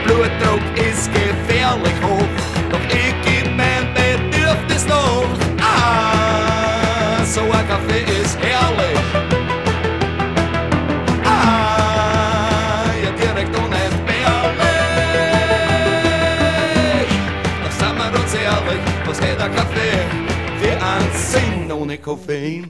Blutdruck ist gefährlich hoch, doch ich geb mein Bedürfnis noch. Ah, so ein Kaffee ist herrlich. Ah, ja direkt unentbehrlich. Doch sagen wir uns ehrlich, was hält ein Kaffee für ein Sinn ohne Koffein?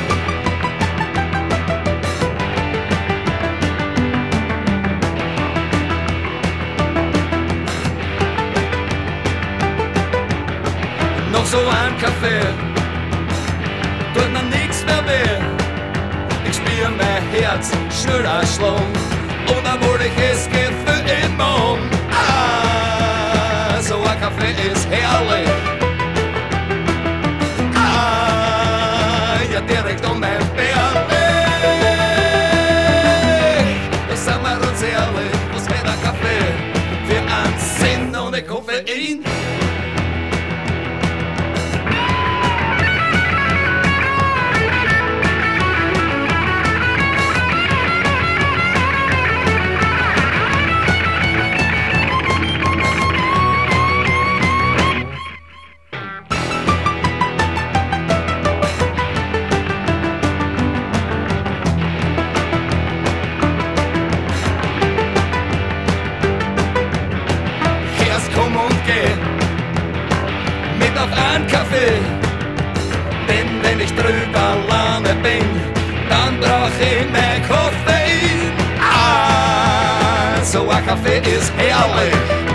Noch so ein Kaffee tut mir nix mehr weh. Ich spür mein Herz schneller schlagen und dann wollte ich es Gefühl im Mund. Ah, so ein Kaffee ist herrlich. Ah, ja direkt unentbehrlich. Das sagen wir uns ehrlich, was wäre ein Kaffee für einen Sinn ohne Koffein? Komm und geh mit auf einen Kaffee, denn wenn ich drüber alleine bin, dann brauch ich mehr Koffein. Ah, so ein Kaffee ist herrlich.